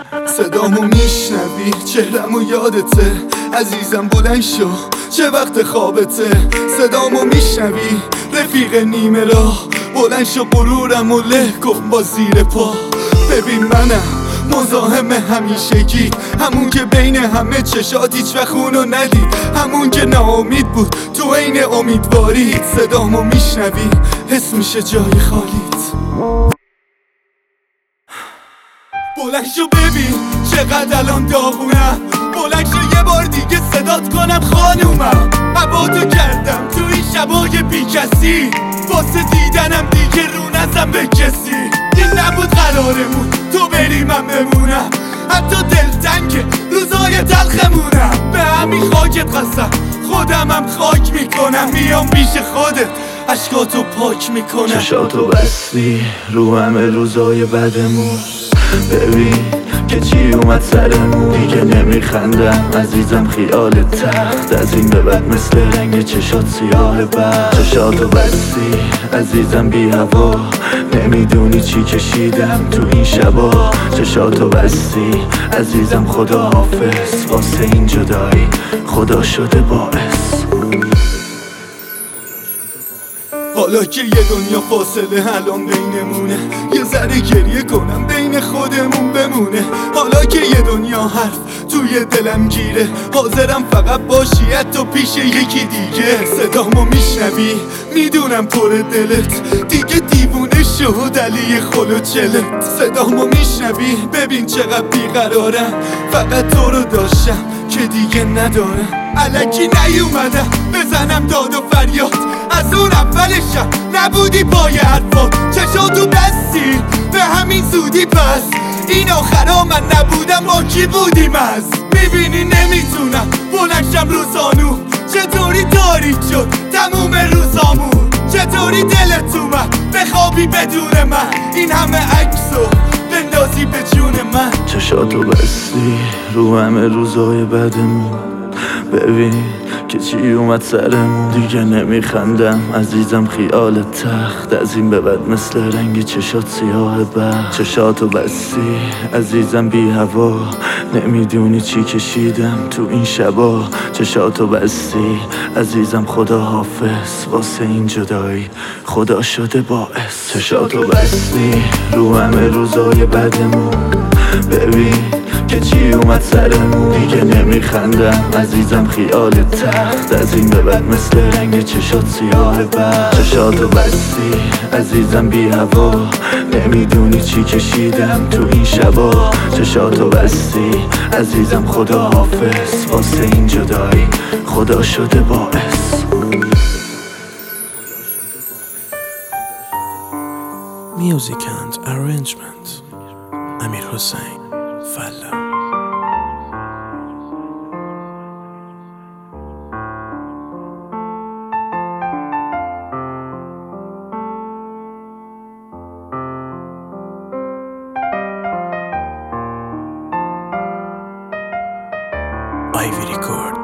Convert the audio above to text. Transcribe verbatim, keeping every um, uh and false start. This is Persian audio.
صدامو میشنوی، چهرمو یادته عزیزم، بلند شو چه وقت خوابته. صدامو میشنوی رفیق نیمه راه، بلند شو غرورمو له کن با زیر پا. ببین منم مزاحم همیشگی، همون که بین همه چشات هیچ وقت خونو ندید، همون که ناامید بود تو عین امیدوارید. صدامو میشنوی حس میشه جای خالیت. بلند شو ببین چقدر الان داغونم، بلند شو یه بار دیگه صدات کنم خانومم. هوا تو کردم تو این شبای بی کسی، واسه دیدنم دیگه رو نزن به کسی. این نبود قرارمون تو بری من بمونم، حتی دلتنگ روزای تلخمونم. به همین خاکت قسم خودمم خاک میکنم، میام پیش خودت عشقاتو پاک میکنم. چشاتو بستی رو همه روزای بدمون، ببین که چی اومد سرمون. دیگه نمیخندم عزیزم خیال تخت، از این به بعد مثل رنگ چشات سیاه بخت. چشاتو بستی عزیزم بی هوا، نمیدونی چی کشیدم تو این شبا. چشاتو بستی عزیزم خدا حافظ، واسه این جدایی خدا شده باعث. حالا که یه دنیا فاصله الان بینمونه، یه ذره گریه کنم بین خودمون بمونه. حالا که یه دنیا حرف توی دلم گیره، حاضرم فقط باشی حتی پیش یکی دیگه. صدامو میشنوی میدونم پر دلت دیگه دیوونه شد علی خلو چلت. صدامو میشنوی ببین چقدر بیقرارم، فقط تو رو داشتم که دیگه ندارم. الکی نیومدم بزنم داد و فریاد، از اون اولشم نبودی پای حرفات. چشاتو بستی به همین زودی، پس این آخرا من نبودم با کی بودیم؟ از میبینی نمیتونم بلنشم رو زانو، چطوری تاریک شد تموم روزامون. چطوری دلت اومد بخوابی بدون من، این همه عکسو بندازی به جون من. چشاتو بستی رو همه روزای بدمون، ببین که چی اومد سرمون. دیگه نمیخندم عزیزم خیال تخت، از این به بعد مثل رنگ چشات سیاه بخت. چشاتو بستی عزیزم بی هوا، نمیدونی چی کشیدم تو این شبا. چشاتو بستی عزیزم خدا حافظ، واسه این جدایی خدا شده باعث. چشاتو بستی رو همه روزای بدمون، ببین که چی اومد سرمون. دیگه نمیخندم عزیزم خیال تخت، از این به بعد مثل رنگ چشات سیاه بخت. چشاتو بستی عزیزم بی هوا، نمیدونی چی کشیدم تو این شبا. چشاتو بستی عزیزم خدا حافظ، واسه این جدایی خدا شده باعث. Music and arrangement امیر حسین فلا. Ivy Record.